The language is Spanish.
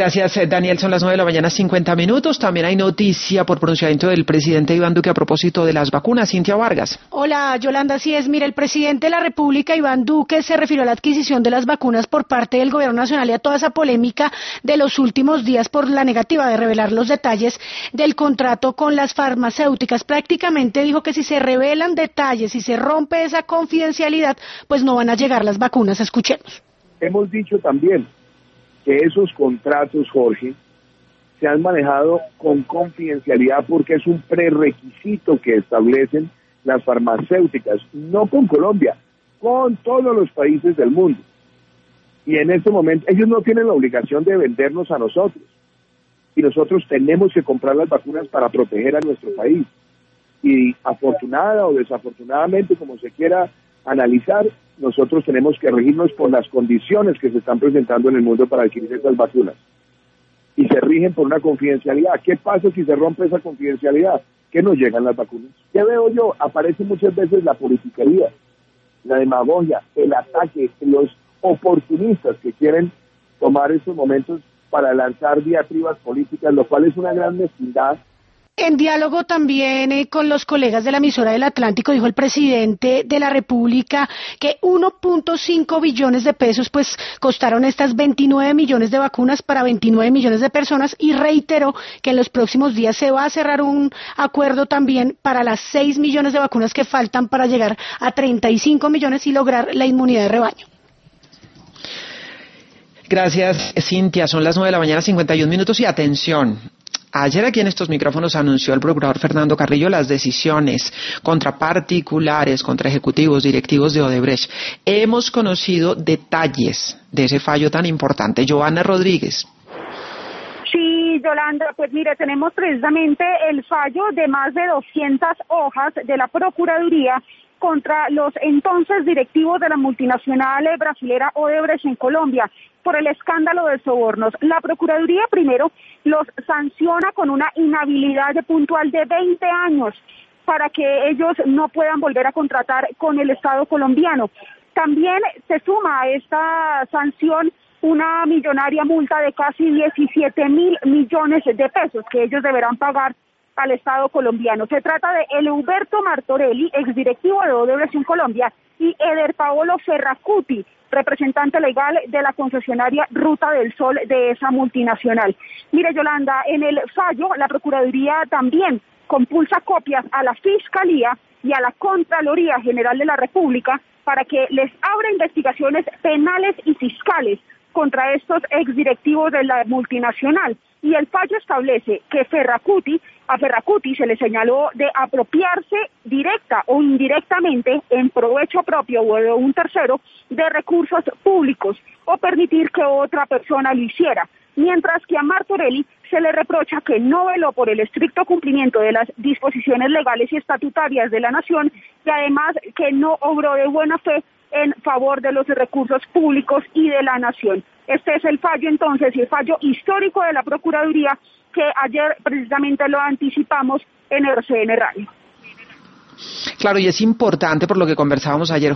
Gracias, Daniel. Son las 9:50 a.m. También hay noticia por pronunciamiento del presidente Iván Duque a propósito de las vacunas. Cintia Vargas. Hola, Yolanda, así es. Mire, el presidente de la República, Iván Duque, se refirió a la adquisición de las vacunas por parte del Gobierno Nacional y a toda esa polémica de los últimos días por la negativa de revelar los detalles del contrato con las farmacéuticas. Prácticamente dijo que si se revelan detalles, si se rompe esa confidencialidad, pues no van a llegar las vacunas. Escuchemos. Hemos dicho también que esos contratos, Jorge, se han manejado con confidencialidad porque es un prerequisito que establecen las farmacéuticas, no con Colombia, con todos los países del mundo. Y en este momento ellos no tienen la obligación de vendernos a nosotros. Y nosotros tenemos que comprar las vacunas para proteger a nuestro país. Y afortunada o desafortunadamente, como se quiera analizar, nosotros tenemos que regirnos por las condiciones que se están presentando en el mundo para adquirir esas vacunas. Y se rigen por una confidencialidad. ¿Qué pasa si se rompe esa confidencialidad? Que no llegan las vacunas. ¿Qué veo yo? Aparece muchas veces la politiquería, la demagogia, el ataque, los oportunistas que quieren tomar estos momentos para lanzar diatribas políticas, lo cual es una gran mezquindad. En diálogo también con los colegas de la emisora del Atlántico, dijo el presidente de la República que 1.5 billones de pesos pues costaron estas 29 millones de vacunas para 29 millones de personas y reiteró que en los próximos días se va a cerrar un acuerdo también para las 6 millones de vacunas que faltan para llegar a 35 millones y lograr la inmunidad de rebaño. Gracias, Cintia. Son las 9:51 y atención. Ayer aquí en estos micrófonos anunció el procurador Fernando Carrillo las decisiones contra particulares, contra ejecutivos, directivos de Odebrecht. Hemos conocido detalles de ese fallo tan importante. Joana Rodríguez. Sí, Yolanda, pues mire, tenemos precisamente el fallo de más de 200 hojas de la Procuraduría contra los entonces directivos de la multinacional brasilera Odebrecht en Colombia por el escándalo de sobornos. La Procuraduría primero los sanciona con una inhabilidad puntual de 20 años para que ellos no puedan volver a contratar con el Estado colombiano. También se suma a esta sanción una millonaria multa de casi 17.000 millones de pesos que ellos deberán pagar al Estado colombiano. Se trata de Eleuberto Martorelli, exdirectivo de Odebrecht en Colombia, y Eder Paolo Ferracuti, representante legal de la concesionaria Ruta del Sol de esa multinacional. Mire, Yolanda, en el fallo la Procuraduría también compulsa copias a la Fiscalía y a la Contraloría General de la República para que les abra investigaciones penales y fiscales contra estos exdirectivos de la multinacional. Y el fallo establece que a Ferracuti se le señaló de apropiarse directa o indirectamente en provecho propio o de un tercero de recursos públicos o permitir que otra persona lo hiciera, mientras que a Martorelli se le reprocha que no veló por el estricto cumplimiento de las disposiciones legales y estatutarias de la nación y además que no obró de buena fe en favor de los recursos públicos y de la nación. Este es el fallo entonces, y el fallo histórico de la Procuraduría que ayer precisamente lo anticipamos en RCN Radio. Claro, y es importante por lo que conversábamos ayer,